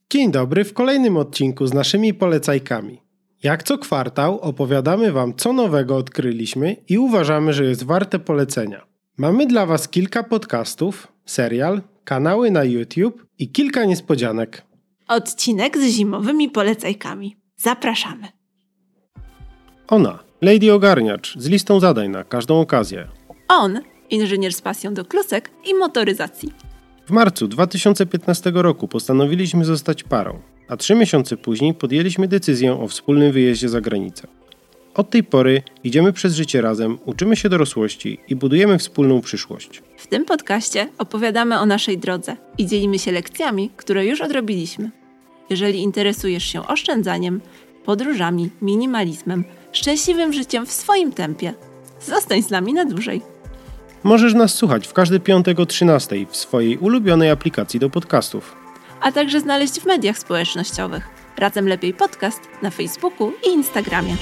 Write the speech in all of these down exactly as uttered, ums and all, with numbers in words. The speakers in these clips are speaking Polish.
Dzień dobry w kolejnym odcinku z naszymi polecajkami. Jak co kwartał opowiadamy Wam, co nowego odkryliśmy i uważamy, że jest warte polecenia. Mamy dla Was kilka podcastów, serial, kanały na YouTube i kilka niespodzianek. Odcinek z zimowymi polecajkami. Zapraszamy. Ona, Lady Ogarniacz, z listą zadań na każdą okazję. On, inżynier z pasją do klusek i motoryzacji. W marcu dwa tysiące piętnastego roku postanowiliśmy zostać parą, a trzy miesiące później podjęliśmy decyzję o wspólnym wyjeździe za granicę. Od tej pory idziemy przez życie razem, uczymy się dorosłości i budujemy wspólną przyszłość. W tym podcaście opowiadamy o naszej drodze i dzielimy się lekcjami, które już odrobiliśmy. Jeżeli interesujesz się oszczędzaniem, podróżami, minimalizmem, szczęśliwym życiem w swoim tempie, zostań z nami na dłużej. Możesz nas słuchać w każdy piątek o trzynastej w swojej ulubionej aplikacji do podcastów. A także znaleźć w mediach społecznościowych. Razem Lepiej Podcast na Facebooku i Instagramie.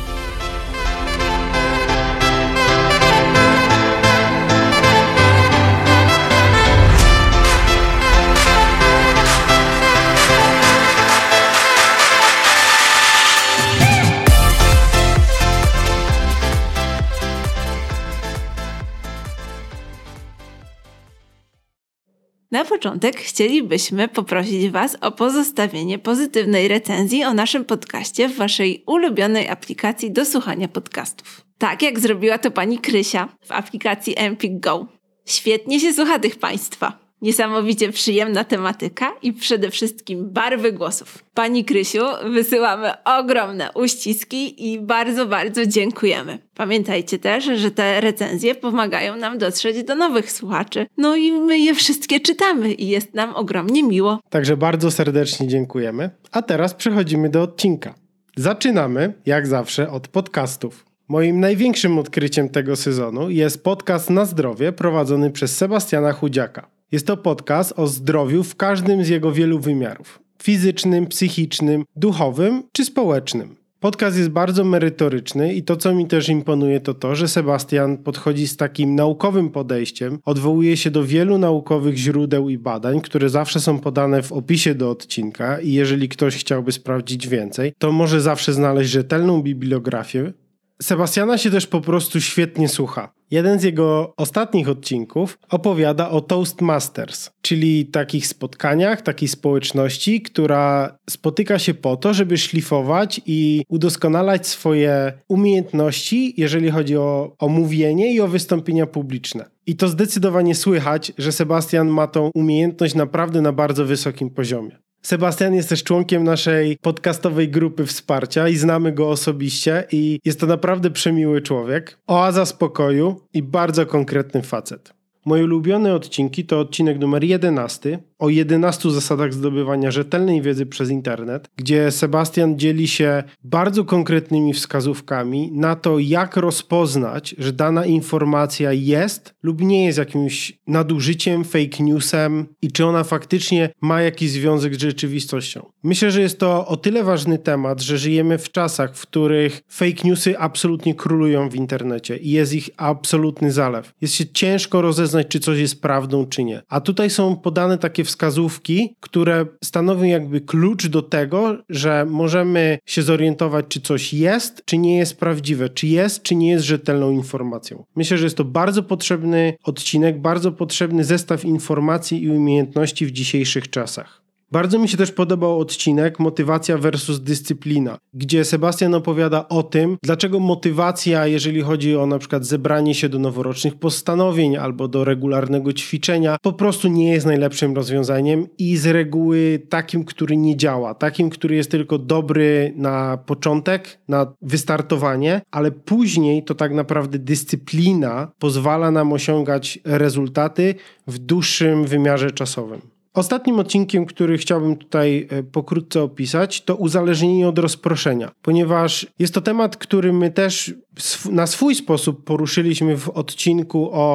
Na początek chcielibyśmy poprosić Was o pozostawienie pozytywnej recenzji o naszym podcaście w Waszej ulubionej aplikacji do słuchania podcastów. Tak jak zrobiła to pani Krysia w aplikacji Empik Go. Świetnie się słucha tych Państwa. Niesamowicie przyjemna tematyka i przede wszystkim barwy głosów. Pani Krysiu, wysyłamy ogromne uściski i bardzo, bardzo dziękujemy. Pamiętajcie też, że te recenzje pomagają nam dotrzeć do nowych słuchaczy. No i my je wszystkie czytamy i jest nam ogromnie miło. Także bardzo serdecznie dziękujemy. A teraz przechodzimy do odcinka. Zaczynamy, jak zawsze, od podcastów. Moim największym odkryciem tego sezonu jest podcast Na Zdrowie prowadzony przez Sebastiana Chudziaka. Jest to podcast o zdrowiu w każdym z jego wielu wymiarów. Fizycznym, psychicznym, duchowym czy społecznym. Podcast jest bardzo merytoryczny i to, co mi też imponuje, to to, że Sebastian podchodzi z takim naukowym podejściem, odwołuje się do wielu naukowych źródeł i badań, które zawsze są podane w opisie do odcinka i jeżeli ktoś chciałby sprawdzić więcej, to może zawsze znaleźć rzetelną bibliografię. Sebastiana się też po prostu świetnie słucha. Jeden z jego ostatnich odcinków opowiada o Toastmasters, czyli takich spotkaniach, takiej społeczności, która spotyka się po to, żeby szlifować i udoskonalać swoje umiejętności, jeżeli chodzi o, o mówienie i o wystąpienia publiczne. I to zdecydowanie słychać, że Sebastian ma tą umiejętność naprawdę na bardzo wysokim poziomie. Sebastian jest też członkiem naszej podcastowej grupy wsparcia i znamy go osobiście i jest to naprawdę przemiły człowiek, oaza spokoju i bardzo konkretny facet. Moje ulubione odcinki to odcinek numer jedenasty o jedenastu zasadach zdobywania rzetelnej wiedzy przez internet, gdzie Sebastian dzieli się bardzo konkretnymi wskazówkami na to, jak rozpoznać, że dana informacja jest lub nie jest jakimś nadużyciem, fake newsem i czy ona faktycznie ma jakiś związek z rzeczywistością. Myślę, że jest to o tyle ważny temat, że żyjemy w czasach, w których fake newsy absolutnie królują w internecie i jest ich absolutny zalew. Jest się ciężko rozeznać, czy coś jest prawdą, czy nie. A tutaj są podane takie wskazówki, które stanowią jakby klucz do tego, że możemy się zorientować, czy coś jest, czy nie jest prawdziwe, czy jest, czy nie jest rzetelną informacją. Myślę, że jest to bardzo potrzebny odcinek, bardzo potrzebny zestaw informacji i umiejętności w dzisiejszych czasach. Bardzo mi się też podobał odcinek Motywacja versus dyscyplina, gdzie Sebastian opowiada o tym, dlaczego motywacja, jeżeli chodzi o na przykład zebranie się do noworocznych postanowień albo do regularnego ćwiczenia, po prostu nie jest najlepszym rozwiązaniem i z reguły takim, który nie działa, takim, który jest tylko dobry na początek, na wystartowanie, ale później to tak naprawdę dyscyplina pozwala nam osiągać rezultaty w dłuższym wymiarze czasowym. Ostatnim odcinkiem, który chciałbym tutaj pokrótce opisać, to uzależnienie od rozproszenia, ponieważ jest to temat, który my też na swój sposób poruszyliśmy w odcinku o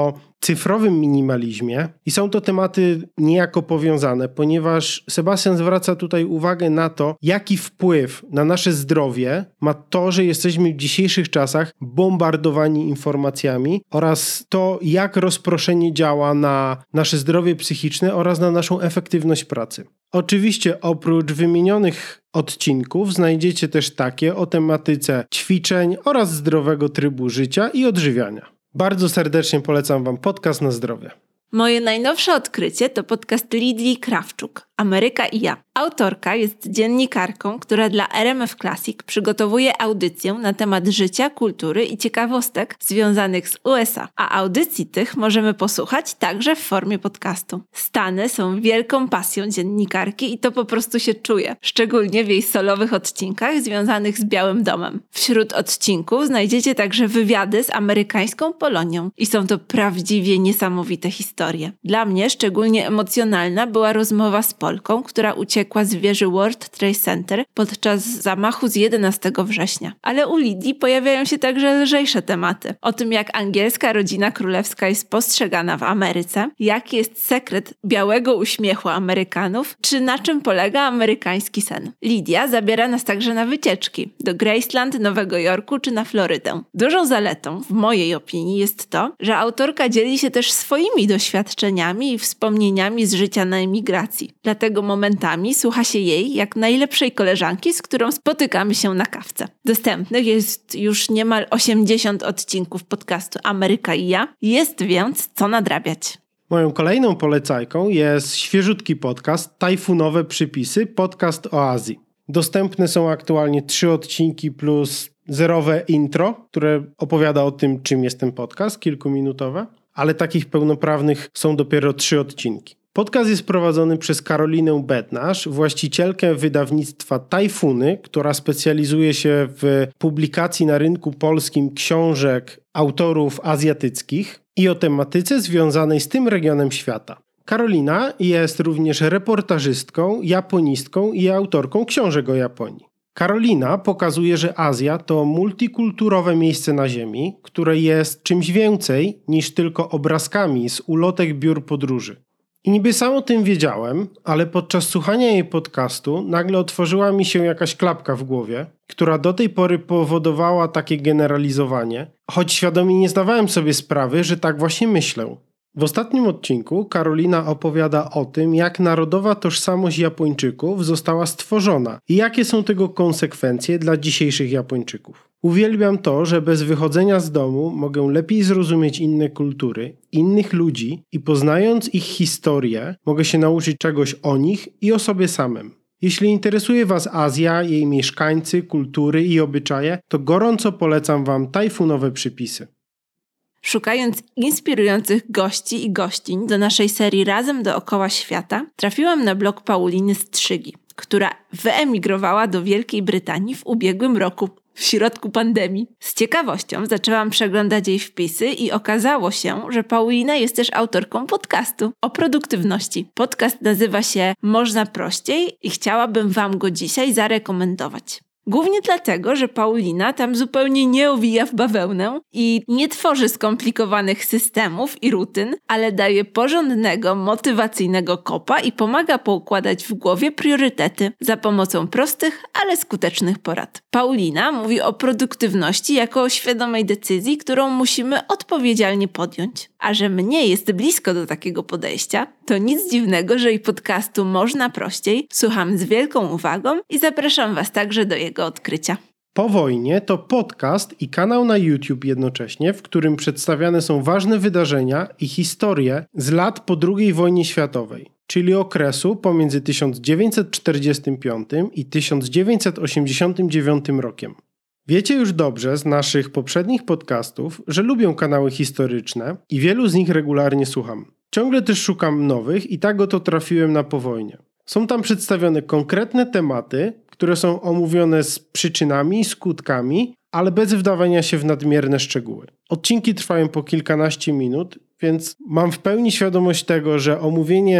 cyfrowym minimalizmie i są to tematy niejako powiązane, ponieważ Sebastian zwraca tutaj uwagę na to, jaki wpływ na nasze zdrowie ma to, że jesteśmy w dzisiejszych czasach bombardowani informacjami oraz to, jak rozproszenie działa na nasze zdrowie psychiczne oraz na naszą efektywność pracy. Oczywiście oprócz wymienionych odcinków znajdziecie też takie o tematyce ćwiczeń oraz zdrowego trybu życia i odżywiania. Bardzo serdecznie polecam Wam podcast na zdrowie. Moje najnowsze odkrycie to podcast Lidii Krawczuk, Ameryka i ja. Autorka jest dziennikarką, która dla R M F Classic przygotowuje audycję na temat życia, kultury i ciekawostek związanych z U S A, a audycji tych możemy posłuchać także w formie podcastu. Stany są wielką pasją dziennikarki i to po prostu się czuje, szczególnie w jej solowych odcinkach związanych z Białym Domem. Wśród odcinków znajdziecie także wywiady z amerykańską Polonią i są to prawdziwie niesamowite historie. Dla mnie szczególnie emocjonalna była rozmowa z Polką, która uciekła z wieży World Trade Center podczas zamachu z jedenastego września. Ale u Lidii pojawiają się także lżejsze tematy. O tym, jak angielska rodzina królewska jest postrzegana w Ameryce, jaki jest sekret białego uśmiechu Amerykanów, czy na czym polega amerykański sen. Lidia zabiera nas także na wycieczki do Graceland, Nowego Jorku czy na Florydę. Dużą zaletą, w mojej opinii, jest to, że autorka dzieli się też swoimi doświadczeniami i wspomnieniami z życia na emigracji. Dlatego momentami słucha się jej jak najlepszej koleżanki, z którą spotykamy się na kawce. Dostępnych jest już niemal osiemdziesiąt odcinków podcastu Ameryka i ja. Jest więc co nadrabiać. Moją kolejną polecajką jest świeżutki podcast Tajfunowe Przypisy, podcast o Azji. Dostępne są aktualnie trzy odcinki plus zerowe intro, które opowiada o tym, czym jest ten podcast, kilkuminutowe, ale takich pełnoprawnych są dopiero trzy odcinki. Podcast jest prowadzony przez Karolinę Bednarz, właścicielkę wydawnictwa Tajfuny, która specjalizuje się w publikacji na rynku polskim książek autorów azjatyckich i o tematyce związanej z tym regionem świata. Karolina jest również reportażystką, japonistką i autorką książek o Japonii. Karolina pokazuje, że Azja to multikulturowe miejsce na Ziemi, które jest czymś więcej niż tylko obrazkami z ulotek biur podróży. I niby sam o tym wiedziałem, ale podczas słuchania jej podcastu nagle otworzyła mi się jakaś klapka w głowie, która do tej pory powodowała takie generalizowanie, choć świadomie nie zdawałem sobie sprawy, że tak właśnie myślę. W ostatnim odcinku Karolina opowiada o tym, jak narodowa tożsamość Japończyków została stworzona i jakie są tego konsekwencje dla dzisiejszych Japończyków. Uwielbiam to, że bez wychodzenia z domu mogę lepiej zrozumieć inne kultury, innych ludzi i poznając ich historię, mogę się nauczyć czegoś o nich i o sobie samym. Jeśli interesuje Was Azja, jej mieszkańcy, kultury i obyczaje, to gorąco polecam Wam Tajfunowe Przypisy. Szukając inspirujących gości i gościń do naszej serii Razem dookoła świata, trafiłam na blog Pauliny Strzygi, która wyemigrowała do Wielkiej Brytanii w ubiegłym roku, w środku pandemii. Z ciekawością zaczęłam przeglądać jej wpisy i okazało się, że Paulina jest też autorką podcastu o produktywności. Podcast nazywa się Można Prościej i chciałabym Wam go dzisiaj zarekomendować. Głównie dlatego, że Paulina tam zupełnie nie owija w bawełnę i nie tworzy skomplikowanych systemów i rutyn, ale daje porządnego, motywacyjnego kopa i pomaga poukładać w głowie priorytety za pomocą prostych, ale skutecznych porad. Paulina mówi o produktywności jako o świadomej decyzji, którą musimy odpowiedzialnie podjąć. A że mnie jest blisko do takiego podejścia, to nic dziwnego, że i podcastu Można Prościej słucham z wielką uwagą i zapraszam Was także do jego odkrycia. Po wojnie to podcast i kanał na YouTube jednocześnie, w którym przedstawiane są ważne wydarzenia i historie z lat po drugiej wojnie światowej, czyli okresu pomiędzy tysiąc dziewięćset czterdziestym piątym i tysiąc dziewięćset osiemdziesiątym dziewiątym rokiem. Wiecie już dobrze z naszych poprzednich podcastów, że lubię kanały historyczne i wielu z nich regularnie słucham. Ciągle też szukam nowych i tak oto trafiłem na Po wojnie. Są tam przedstawione konkretne tematy, które są omówione z przyczynami i skutkami, ale bez wdawania się w nadmierne szczegóły. Odcinki trwają po kilkanaście minut, więc mam w pełni świadomość tego, że omówienie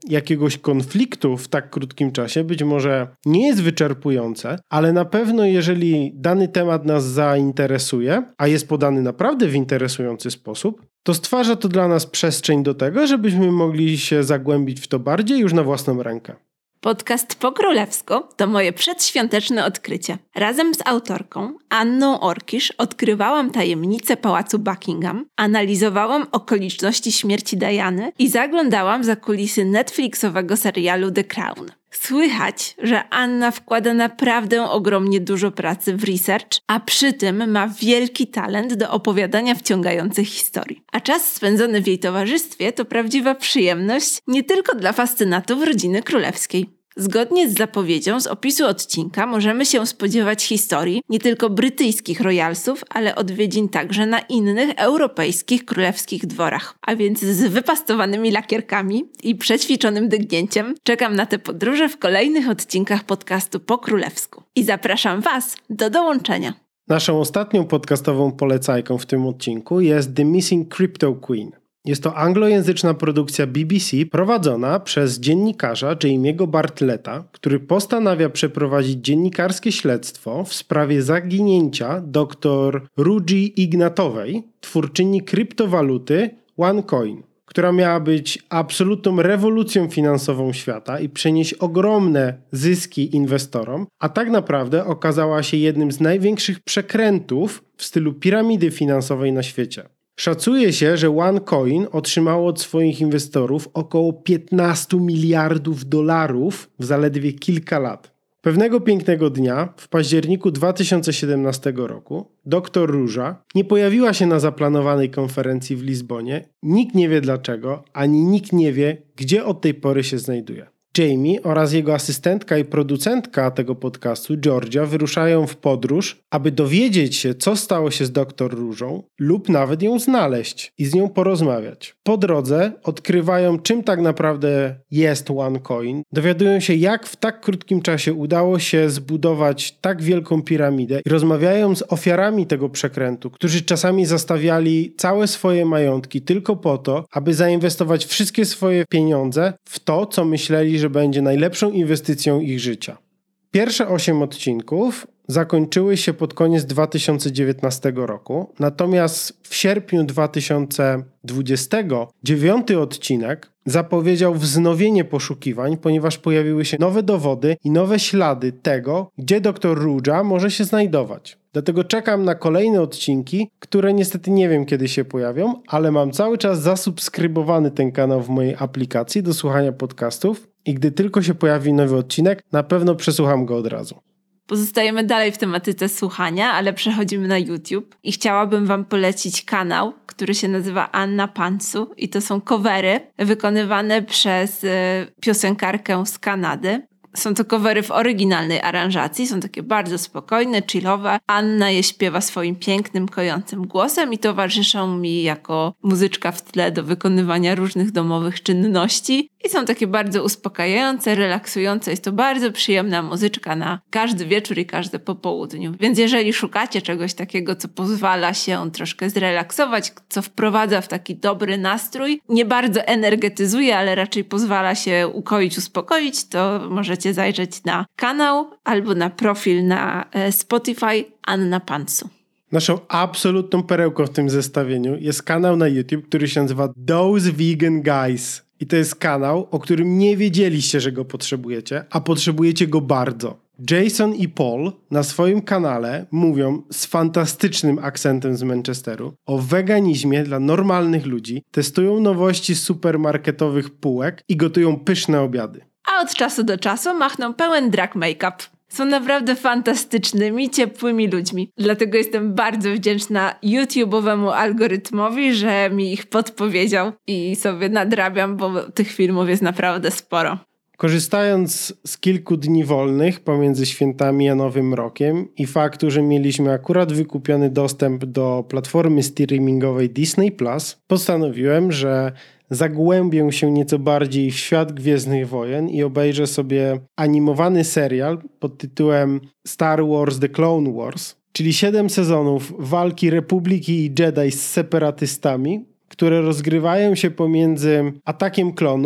jakiegoś konfliktu w tak krótkim czasie być może nie jest wyczerpujące, ale na pewno jeżeli dany temat nas zainteresuje, a jest podany naprawdę w interesujący sposób, to stwarza to dla nas przestrzeń do tego, żebyśmy mogli się zagłębić w to bardziej już na własną rękę. Podcast Po Królewsku to moje przedświąteczne odkrycie. Razem z autorką Anną Orkisz odkrywałam tajemnice Pałacu Buckingham, analizowałam okoliczności śmierci Diany i zaglądałam za kulisy Netflixowego serialu The Crown. Słychać, że Anna wkłada naprawdę ogromnie dużo pracy w research, a przy tym ma wielki talent do opowiadania wciągających historii. A czas spędzony w jej towarzystwie to prawdziwa przyjemność nie tylko dla fascynatów rodziny królewskiej. Zgodnie z zapowiedzią z opisu odcinka możemy się spodziewać historii nie tylko brytyjskich royalsów, ale odwiedzin także na innych europejskich królewskich dworach. A więc z wypastowanymi lakierkami i przećwiczonym dygnięciem czekam na te podróże w kolejnych odcinkach podcastu Po Królewsku. I zapraszam Was do dołączenia. Naszą ostatnią podcastową polecajką w tym odcinku jest The Missing Crypto Queen. Jest to anglojęzyczna produkcja B B C prowadzona przez dziennikarza Jamie'ego Bartletta, który postanawia przeprowadzić dziennikarskie śledztwo w sprawie zaginięcia dr Ruji Ignatowej, twórczyni kryptowaluty OneCoin, która miała być absolutną rewolucją finansową świata i przynieść ogromne zyski inwestorom, a tak naprawdę okazała się jednym z największych przekrętów w stylu piramidy finansowej na świecie. Szacuje się, że OneCoin otrzymało od swoich inwestorów około piętnaście miliardów dolarów w zaledwie kilka lat. Pewnego pięknego dnia, w październiku dwa tysiące siedemnastego roku, dr Ruja nie pojawiła się na zaplanowanej konferencji w Lizbonie. Nikt nie wie dlaczego, ani nikt nie wie, gdzie od tej pory się znajduje. Jamie oraz jego asystentka i producentka tego podcastu, Georgia, wyruszają w podróż, aby dowiedzieć się, co stało się z doktor Rują lub nawet ją znaleźć i z nią porozmawiać. Po drodze odkrywają, czym tak naprawdę jest OneCoin, dowiadują się, jak w tak krótkim czasie udało się zbudować tak wielką piramidę i rozmawiają z ofiarami tego przekrętu, którzy czasami zastawiali całe swoje majątki tylko po to, aby zainwestować wszystkie swoje pieniądze w to, co myśleli, że będzie najlepszą inwestycją ich życia. Pierwsze osiem odcinków zakończyły się pod koniec dwa tysiące dziewiętnastego roku, natomiast w sierpniu dwa tysiące dwudziestego dziewiąty odcinek zapowiedział wznowienie poszukiwań, ponieważ pojawiły się nowe dowody i nowe ślady tego, gdzie dr Ruja może się znajdować. Dlatego czekam na kolejne odcinki, które niestety nie wiem, kiedy się pojawią, ale mam cały czas zasubskrybowany ten kanał w mojej aplikacji do słuchania podcastów i gdy tylko się pojawi nowy odcinek, na pewno przesłucham go od razu. Pozostajemy dalej w tematyce słuchania, ale przechodzimy na YouTube i chciałabym Wam polecić kanał, który się nazywa Anna Pantsu i to są covery wykonywane przez y, piosenkarkę z Kanady. Są to covery w oryginalnej aranżacji, są takie bardzo spokojne, chillowe. Anna je śpiewa swoim pięknym, kojącym głosem i towarzyszą mi jako muzyczka w tle do wykonywania różnych domowych czynności. I są takie bardzo uspokajające, relaksujące. Jest to bardzo przyjemna muzyczka na każdy wieczór i każde popołudniu. Więc jeżeli szukacie czegoś takiego, co pozwala się troszkę zrelaksować, co wprowadza w taki dobry nastrój, nie bardzo energetyzuje, ale raczej pozwala się ukoić, uspokoić, to możecie zajrzeć na kanał albo na profil na Spotify Anna Pantsu. Naszą absolutną perełką w tym zestawieniu jest kanał na YouTube, który się nazywa Those Vegan Guys. I to jest kanał, o którym nie wiedzieliście, że go potrzebujecie, a potrzebujecie go bardzo. Jason i Paul na swoim kanale mówią z fantastycznym akcentem z Manchesteru o weganizmie dla normalnych ludzi, testują nowości z supermarketowych półek i gotują pyszne obiady. A od czasu do czasu machną pełen drag make-up. Są naprawdę fantastycznymi, ciepłymi ludźmi. Dlatego jestem bardzo wdzięczna YouTube'owemu algorytmowi, że mi ich podpowiedział i sobie nadrabiam, bo tych filmów jest naprawdę sporo. Korzystając z kilku dni wolnych pomiędzy świętami a Nowym Rokiem i faktu, że mieliśmy akurat wykupiony dostęp do platformy streamingowej Disney Plus, postanowiłem, że zagłębię się nieco bardziej w świat Gwiezdnych Wojen i obejrzę sobie animowany serial pod tytułem Star Wars The Clone Wars, czyli siedem sezonów walki Republiki i Jedi z separatystami, które rozgrywają się pomiędzy atakiem klonów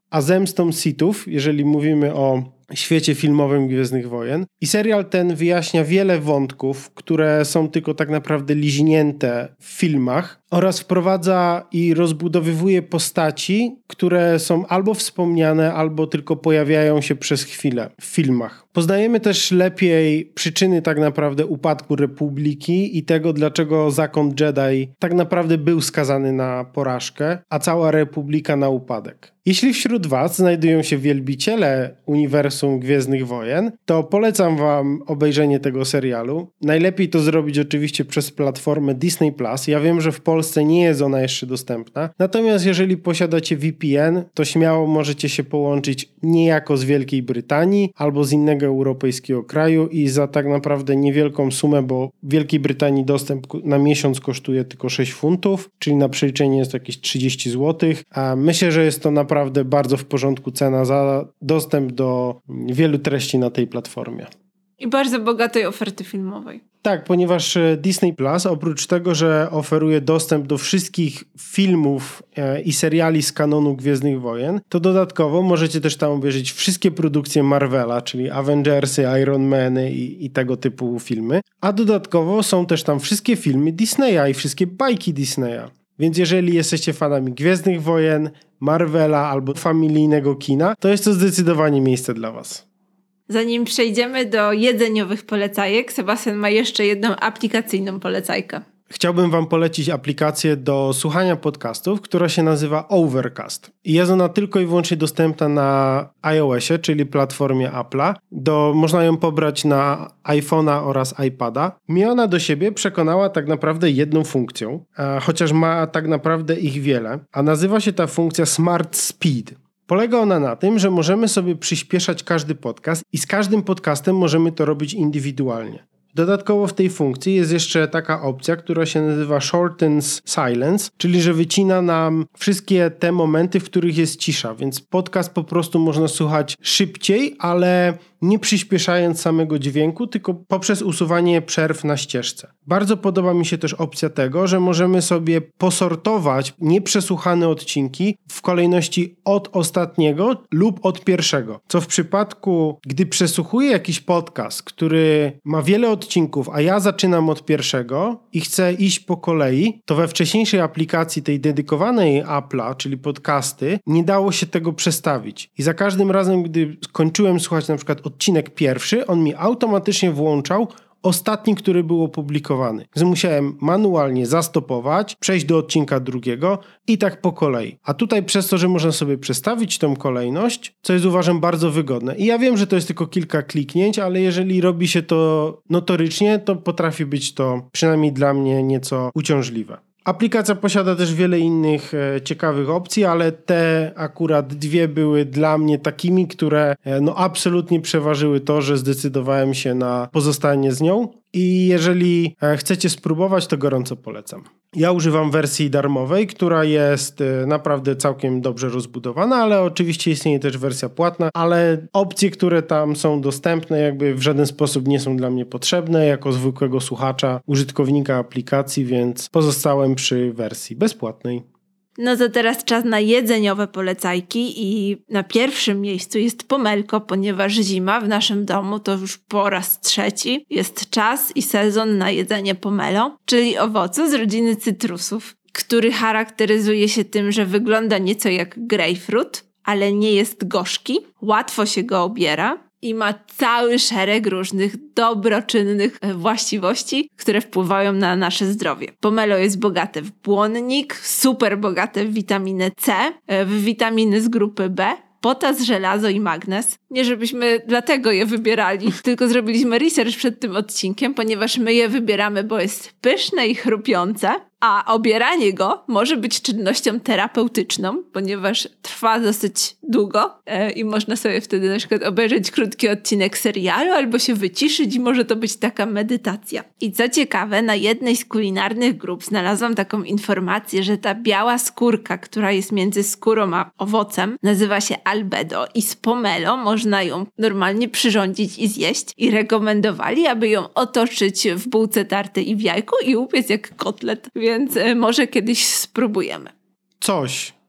a zemstą Sithów, jeżeli mówimy o świecie filmowym Gwiezdnych Wojen. I serial ten wyjaśnia wiele wątków, które są tylko tak naprawdę liźnięte w filmach oraz wprowadza i rozbudowywuje postaci, które są albo wspomniane, albo tylko pojawiają się przez chwilę w filmach. Poznajemy też lepiej przyczyny tak naprawdę upadku Republiki i tego, dlaczego Zakon Jedi tak naprawdę był skazany na porażkę, a cała Republika na upadek. Jeśli wśród Was znajdują się wielbiciele uniwersum Gwiezdnych Wojen, to polecam Wam obejrzenie tego serialu. Najlepiej to zrobić oczywiście przez platformę Disney plus. Ja wiem, że w Polsce nie jest ona jeszcze dostępna. Natomiast jeżeli posiadacie V P N, to śmiało możecie się połączyć niejako z Wielkiej Brytanii albo z innego europejskiego kraju i za tak naprawdę niewielką sumę, bo w Wielkiej Brytanii dostęp na miesiąc kosztuje tylko sześć funtów, czyli na przeliczenie jest to jakieś trzydzieści złotych. A myślę, że jest to naprawdę bardzo w porządku cena za dostęp do wielu treści na tej platformie. I bardzo bogatej oferty filmowej. Tak, ponieważ Disney plus, oprócz tego, że oferuje dostęp do wszystkich filmów i seriali z kanonu Gwiezdnych Wojen, to dodatkowo możecie też tam obejrzeć wszystkie produkcje Marvela, czyli Avengersy, Iron Many i, i tego typu filmy. A dodatkowo są też tam wszystkie filmy Disneya i wszystkie bajki Disneya. Więc jeżeli jesteście fanami Gwiezdnych Wojen, Marvela albo familijnego kina, to jest to zdecydowanie miejsce dla Was. Zanim przejdziemy do jedzeniowych polecajek, Sebastian ma jeszcze jedną aplikacyjną polecajkę. Chciałbym Wam polecić aplikację do słuchania podcastów, która się nazywa Overcast. I jest ona tylko i wyłącznie dostępna na iOSie, czyli platformie Apple'a. Do, można ją pobrać na iPhone'a oraz iPada. Mnie ona do siebie przekonała tak naprawdę jedną funkcją, chociaż ma tak naprawdę ich wiele, a nazywa się ta funkcja Smart Speed. Polega ona na tym, że możemy sobie przyspieszać każdy podcast i z każdym podcastem możemy to robić indywidualnie. Dodatkowo w tej funkcji jest jeszcze taka opcja, która się nazywa Shortens Silence, czyli że wycina nam wszystkie te momenty, w których jest cisza, więc podcast po prostu można słuchać szybciej, ale nie przyspieszając samego dźwięku, tylko poprzez usuwanie przerw na ścieżce. Bardzo podoba mi się też opcja tego, że możemy sobie posortować nieprzesłuchane odcinki w kolejności od ostatniego lub od pierwszego. Co w przypadku, gdy przesłuchuję jakiś podcast, który ma wiele odcinków, a ja zaczynam od pierwszego i chcę iść po kolei, to we wcześniejszej aplikacji tej dedykowanej Apple'a, czyli podcasty, nie dało się tego przestawić. I za każdym razem, gdy skończyłem słuchać na przykład odcinek pierwszy, on mi automatycznie włączał ostatni, który był opublikowany. Więc musiałem manualnie zastopować, przejść do odcinka drugiego i tak po kolei. A tutaj przez to, że można sobie przestawić tą kolejność, co jest uważam bardzo wygodne. I ja wiem, że to jest tylko kilka kliknięć, ale jeżeli robi się to notorycznie, to potrafi być to przynajmniej dla mnie nieco uciążliwe. Aplikacja posiada też wiele innych e, ciekawych opcji, ale te akurat dwie były dla mnie takimi, które e, no absolutnie przeważyły to, że zdecydowałem się na pozostanie z nią i jeżeli e, chcecie spróbować, to gorąco polecam. Ja używam wersji darmowej, która jest e, naprawdę całkiem dobrze rozbudowana, ale oczywiście istnieje też wersja płatna, ale opcje, które tam są dostępne, jakby w żaden sposób nie są dla mnie potrzebne jako zwykłego słuchacza, użytkownika aplikacji, więc pozostałem przy wersji bezpłatnej. No to teraz czas na jedzeniowe polecajki i na pierwszym miejscu jest Pomelko, ponieważ zima w naszym domu to już po raz trzeci jest czas i sezon na jedzenie pomelo, czyli owocu z rodziny cytrusów, który charakteryzuje się tym, że wygląda nieco jak grejpfrut, ale nie jest gorzki, łatwo się go obiera i ma cały szereg różnych dobroczynnych właściwości, które wpływają na nasze zdrowie. Pomelo jest bogate w błonnik, super bogate w witaminę C, w witaminy z grupy B, potas, żelazo i magnez. Nie żebyśmy dlatego je wybierali, tylko zrobiliśmy research przed tym odcinkiem, ponieważ my je wybieramy, bo jest pyszne i chrupiące, a obieranie go może być czynnością terapeutyczną, ponieważ trwa dosyć długo e, i można sobie wtedy na przykład obejrzeć krótki odcinek serialu albo się wyciszyć i może to być taka medytacja. I co ciekawe, na jednej z kulinarnych grup znalazłam taką informację, że ta biała skórka, która jest między skórą a owocem, nazywa się albedo i z pomelo można ją normalnie przyrządzić i zjeść i rekomendowali, aby ją otoczyć w bułce tartej i w jajku i upiec jak kotlet. Więc może kiedyś spróbujemy. Coś,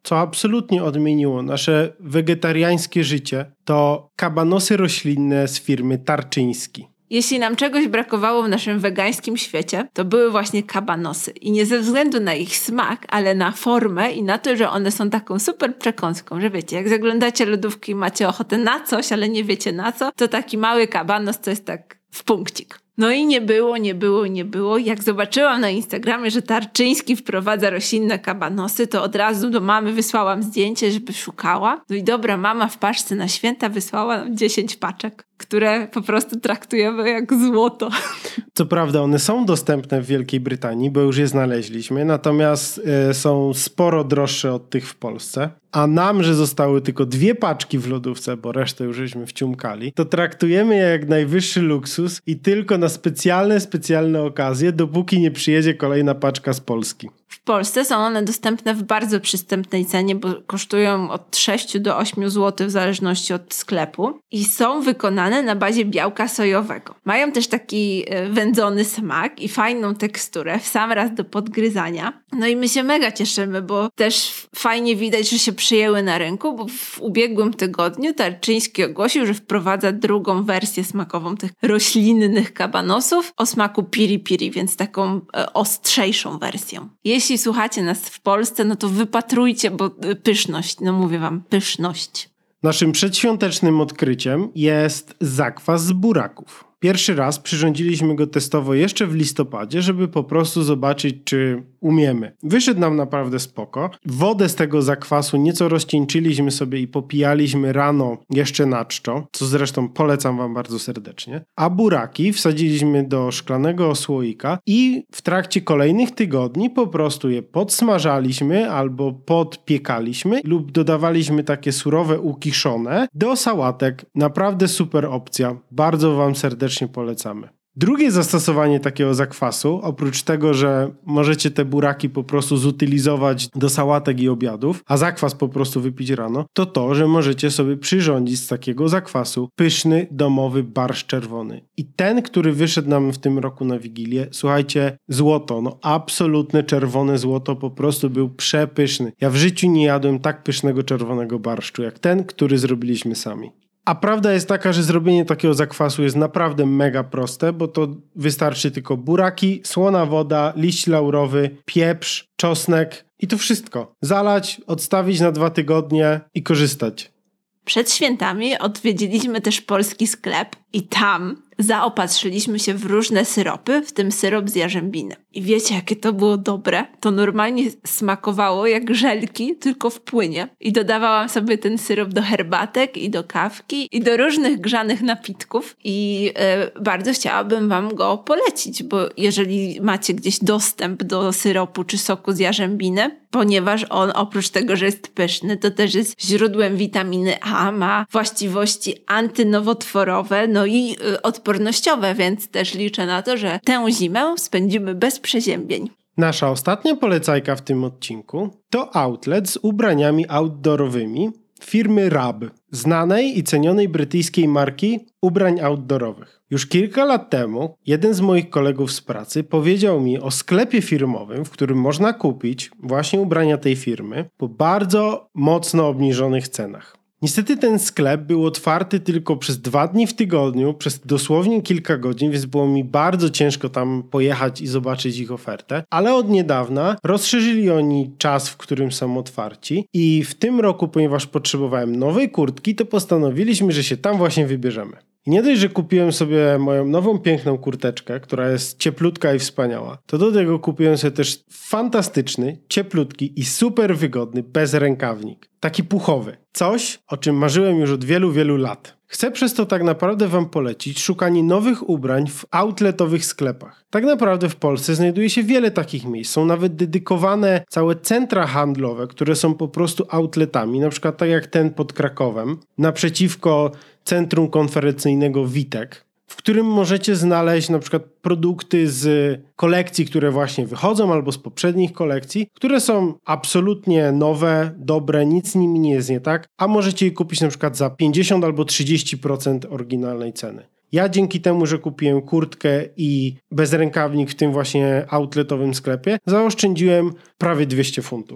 co absolutnie odmieniło nasze wegetariańskie życie, to kabanosy roślinne z firmy Tarczyński. Jeśli nam czegoś brakowało w naszym wegańskim świecie, to były właśnie kabanosy. I nie ze względu na ich smak, ale na formę i na to, że one są taką super przekąską, że wiecie, jak zaglądacie lodówki i macie ochotę na coś, ale nie wiecie na co, to taki mały kabanos to jest tak w punkcik. No i nie było, nie było, nie było. Jak zobaczyłam na Instagramie, że Tarczyński wprowadza roślinne kabanosy, to od razu do mamy wysłałam zdjęcie, żeby szukała. No i dobra, mama w paczce na święta wysłała nam dziesięć paczek, które po prostu traktujemy jak złoto. Co prawda one są dostępne w Wielkiej Brytanii, bo już je znaleźliśmy, natomiast y, są sporo droższe od tych w Polsce. A nam, że zostały tylko dwie paczki w lodówce, bo resztę już żeśmy wciumkali, to traktujemy je jak najwyższy luksus i tylko na specjalne, specjalne okazje, dopóki nie przyjedzie kolejna paczka z Polski. W Polsce są one dostępne w bardzo przystępnej cenie, bo kosztują od sześć do ośmiu złotych w zależności od sklepu i są wykonane na bazie białka sojowego. Mają też taki wędzony smak i fajną teksturę w sam raz do podgryzania. No i my się mega cieszymy, bo też fajnie widać, że się przyjęły na rynku, bo w ubiegłym tygodniu Tarczyński ogłosił, że wprowadza drugą wersję smakową tych roślinnych kabanosów o smaku piri piri, więc taką ostrzejszą wersją. Jeśli słuchacie nas w Polsce, no to wypatrujcie, bo pyszność, no mówię wam, pyszność. Naszym przedświątecznym odkryciem jest zakwas z buraków. Pierwszy raz przyrządziliśmy go testowo jeszcze w listopadzie, żeby po prostu zobaczyć, czy umiemy. Wyszedł nam naprawdę spoko. Wodę z tego zakwasu nieco rozcieńczyliśmy sobie i popijaliśmy rano jeszcze na czczo, co zresztą polecam wam bardzo serdecznie. A buraki wsadziliśmy do szklanego słoika i w trakcie kolejnych tygodni po prostu je podsmażaliśmy albo podpiekaliśmy lub dodawaliśmy takie surowe, ukiszone do sałatek. Naprawdę super opcja. Bardzo wam serdecznie polecamy. Drugie zastosowanie takiego zakwasu, oprócz tego, że możecie te buraki po prostu zutylizować do sałatek i obiadów, a zakwas po prostu wypić rano, to to, że możecie sobie przyrządzić z takiego zakwasu pyszny, domowy barszcz czerwony. I ten, który wyszedł nam w tym roku na Wigilię, słuchajcie, złoto, no absolutne czerwone złoto, po prostu był przepyszny. Ja w życiu nie jadłem tak pysznego czerwonego barszczu, jak ten, który zrobiliśmy sami. A prawda jest taka, że zrobienie takiego zakwasu jest naprawdę mega proste, bo to wystarczy tylko buraki, słona woda, liść laurowy, pieprz, czosnek i to wszystko. Zalać, odstawić na dwa tygodnie i korzystać. Przed świętami odwiedziliśmy też polski sklep i tam zaopatrzyliśmy się w różne syropy, w tym syrop z jarzębiny. I wiecie, jakie to było dobre? To normalnie smakowało jak żelki, tylko w płynie. I dodawałam sobie ten syrop do herbatek i do kawki i do różnych grzanych napitków. I yy, bardzo chciałabym wam go polecić, bo jeżeli macie gdzieś dostęp do syropu czy soku z jarzębiny, ponieważ on oprócz tego, że jest pyszny, to też jest źródłem witaminy A, ma właściwości antynowotworowe, no i yy, odpornościowe, więc też liczę na to, że tę zimę spędzimy bez przeziębień. Nasza ostatnia polecajka w tym odcinku to outlet z ubraniami outdoorowymi firmy Rab, znanej i cenionej brytyjskiej marki ubrań outdoorowych. Już kilka lat temu jeden z moich kolegów z pracy powiedział mi o sklepie firmowym, w którym można kupić właśnie ubrania tej firmy po bardzo mocno obniżonych cenach. Niestety ten sklep był otwarty tylko przez dwa dni w tygodniu, przez dosłownie kilka godzin, więc było mi bardzo ciężko tam pojechać i zobaczyć ich ofertę, ale od niedawna rozszerzyli oni czas, w którym są otwarci i w tym roku, ponieważ potrzebowałem nowej kurtki, to postanowiliśmy, że się tam właśnie wybierzemy. I nie dość, że kupiłem sobie moją nową piękną kurteczkę, która jest cieplutka i wspaniała, to do tego kupiłem sobie też fantastyczny, cieplutki i super wygodny bezrękawnik. Taki puchowy. Coś, o czym marzyłem już od wielu, wielu lat. Chcę przez to tak naprawdę wam polecić szukanie nowych ubrań w outletowych sklepach. Tak naprawdę w Polsce znajduje się wiele takich miejsc. Są nawet dedykowane całe centra handlowe, które są po prostu outletami. Na przykład tak jak ten pod Krakowem, naprzeciwko Centrum Konferencyjnego Witek, w którym możecie znaleźć na przykład produkty z kolekcji, które właśnie wychodzą albo z poprzednich kolekcji, które są absolutnie nowe, dobre, nic z nimi nie jest nie tak, a możecie je kupić na przykład za pięćdziesiąt albo trzydzieści procent oryginalnej ceny. Ja dzięki temu, że kupiłem kurtkę i bezrękawnik w tym właśnie outletowym sklepie, zaoszczędziłem prawie dwieście funtów.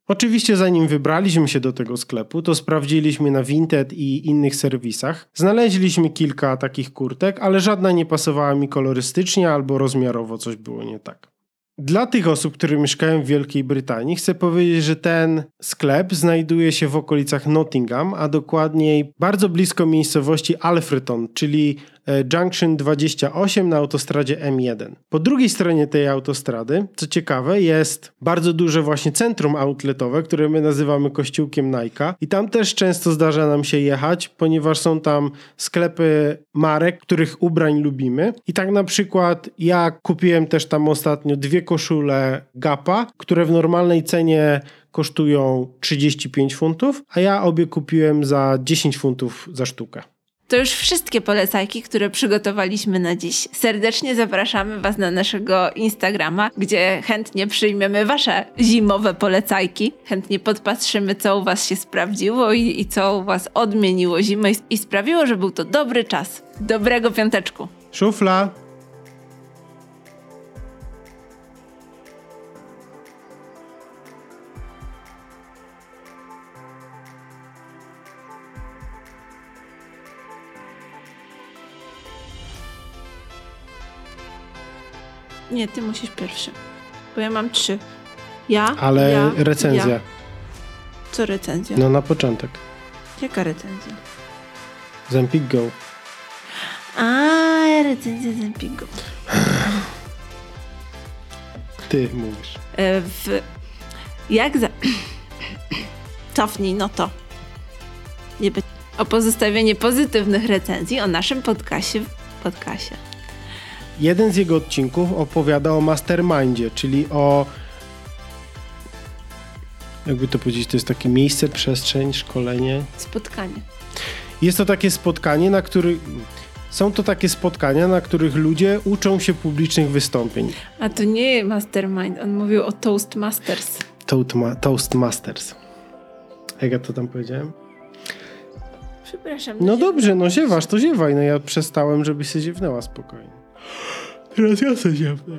Oczywiście zanim wybraliśmy się do tego sklepu, to sprawdziliśmy na Vinted i innych serwisach. Znaleźliśmy kilka takich kurtek, ale żadna nie pasowała mi kolorystycznie albo rozmiarowo coś było nie tak. Dla tych osób, które mieszkają w Wielkiej Brytanii, chcę powiedzieć, że ten sklep znajduje się w okolicach Nottingham, a dokładniej bardzo blisko miejscowości Alfreton, czyli Junction dwadzieścia osiem na autostradzie M jeden. Po drugiej stronie tej autostrady, co ciekawe, jest bardzo duże właśnie centrum outletowe, które my nazywamy kościółkiem Nike'a i tam też często zdarza nam się jechać, ponieważ są tam sklepy marek, których ubrań lubimy. I tak na przykład ja kupiłem też tam ostatnio dwie koszule Gapa, które w normalnej cenie kosztują trzydzieści pięć funtów, a ja obie kupiłem za dziesięć funtów za sztukę. To już wszystkie polecajki, które przygotowaliśmy na dziś. Serdecznie zapraszamy Was na naszego Instagrama, gdzie chętnie przyjmiemy Wasze zimowe polecajki. Chętnie podpatrzymy, co u Was się sprawdziło i, i co u Was odmieniło zimę i, i sprawiło, że był to dobry czas. Dobrego piąteczku. Szufla! Nie, ty musisz pierwszy. Bo ja mam trzy. Ja, Ale ja, recenzja. Ja. Co recenzja? No na początek. Jaka recenzja? Zempic Go. A, recenzja Zempic Go. Ty mówisz. E, w... Jak za... Cofnij, no to. Nie by... O pozostawienie pozytywnych recenzji o naszym podcastie w podcaście. Jeden z jego odcinków opowiada o mastermindzie, czyli o, jakby to powiedzieć, to jest takie miejsce, przestrzeń, szkolenie. Spotkanie. Jest to takie spotkanie, na których są to takie spotkania, na których ludzie uczą się publicznych wystąpień. A to nie mastermind, on mówił o Toastmasters. Toastma- Toastmasters. Jak ja to tam powiedziałem? Przepraszam. No dobrze, no ziewasz, to ziewaj. No ja przestałem, żebyś się ziewnęła spokojnie. Teraz ja se ziewnę.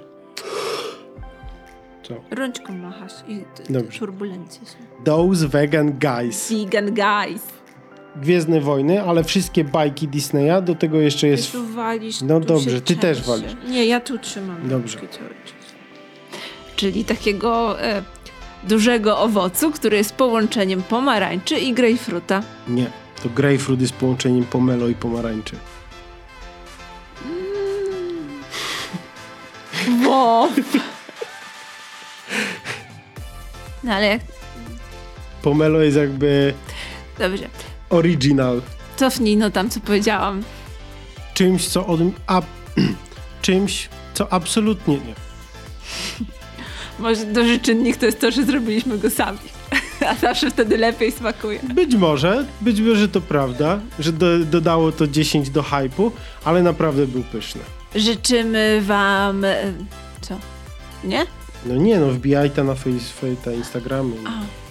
Co? Rączką machasz i Dobrze. turbulencje są. Those Vegan Guys. Vegan Guys. Gwiezdne Wojny, ale wszystkie bajki Disneya, do tego jeszcze jest... Ty tu walisz, No tu dobrze, się ty też trzęsie. walisz. Nie, ja tu trzymam. Dobrze. Cały czas. Czyli takiego e, dużego owocu, który jest połączeniem pomarańczy i grejpfruta. Nie, to grapefruit jest połączeniem pomelo i pomarańczy. Wow. No ale jak... Pomelo jest jakby Dobrze. original. Cofnij no tam, co powiedziałam. Czymś, co od... A, czymś, co absolutnie nie. Może duży czynnik to jest to, że zrobiliśmy go sami. A zawsze wtedy lepiej smakuje. Być może, być może to prawda, że do, dodało to dziesięć do hype'u, ale naprawdę był pyszny. Życzymy wam... e, Co? Nie? No nie, no wbijaj to na Facebooka, Instagramy. A.